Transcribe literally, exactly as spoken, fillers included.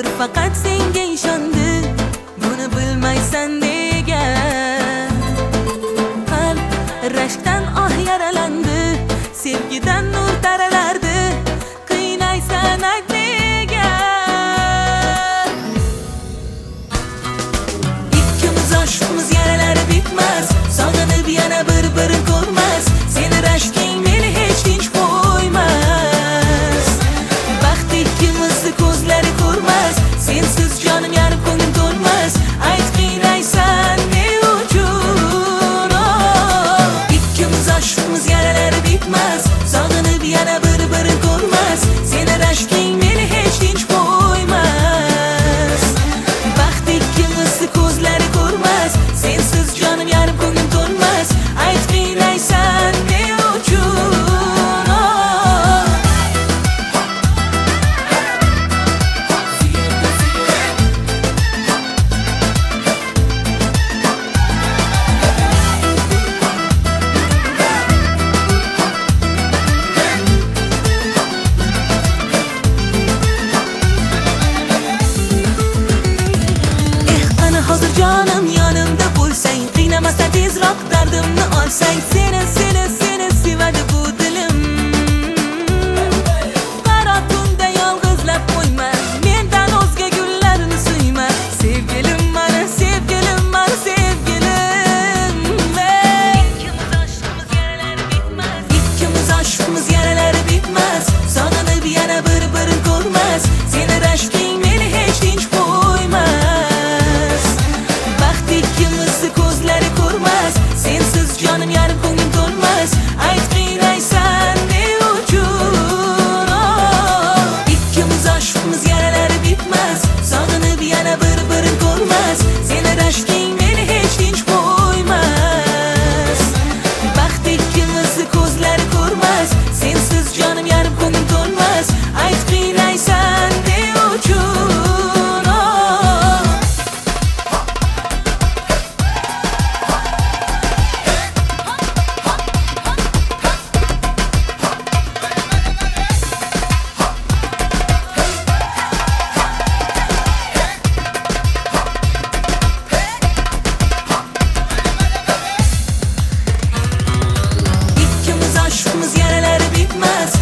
Bobur faqat senga ishondi, buni bilmaysan degan. Qalb rashkdan oh yaralandi, sevgidan nur taralardi, qiynaysan ayt degan. Ikkimiz oshimiz yaralari bitmas, sog'inib yana bir-birini ko'rmas. Seni rashking meni hech tinch qo'ymas. Baxt ikkimizni ko'zlari ko'rmas, sensiz jonim yarim ko'nglim to'lmas. Ayt qiynaysan ne uchun? Oh, ikkimiz oshimiz yaralari bitmas, sog'inib yana bir-birini ko'rmas. Seni rashking meni hech tinch qo'ymas. Baxt ikkimizni ko'zlari ko'rmas, sensiz jonim yarim ko'nglim to'lmas. Ayt qiynaysan ne uchun? Hozir jonim yonimda bo'lsang, qiynamasa tezroq dardimni olsang. Seni seni seni sevadi bu dilim. Qaro tunda yolg'izlab qo'yma, mendan o'zga gullarni suyma. Sevgilim mana, sevgilim mana, sevgilim. Ikkimiz oshimiz yaralari bitmas, ikkimiz oshimiz yaralari bitmas. Sog'inib yana bir-birini ko'rmas. Seni rashking meni hech tinch qo'ymas. Ikkimizni ko'zlari ko'rmas, sensiz jonim yarim ko'nglim to'lmas. Ayt qiynaysan ne uchun? Oh, ikkimiz oshimiz yaralari bitmas, sog'inib yana bir-birini ko'rmas. Seni rashking meni hech tinch qo'ymas. Baxt ikkimizni ko'zlari ko'rmas, sensiz jonim yarim ko'nglim to'lmas. Ayt qiynaysan ne uchun? Oshimiz yaralari bitmas,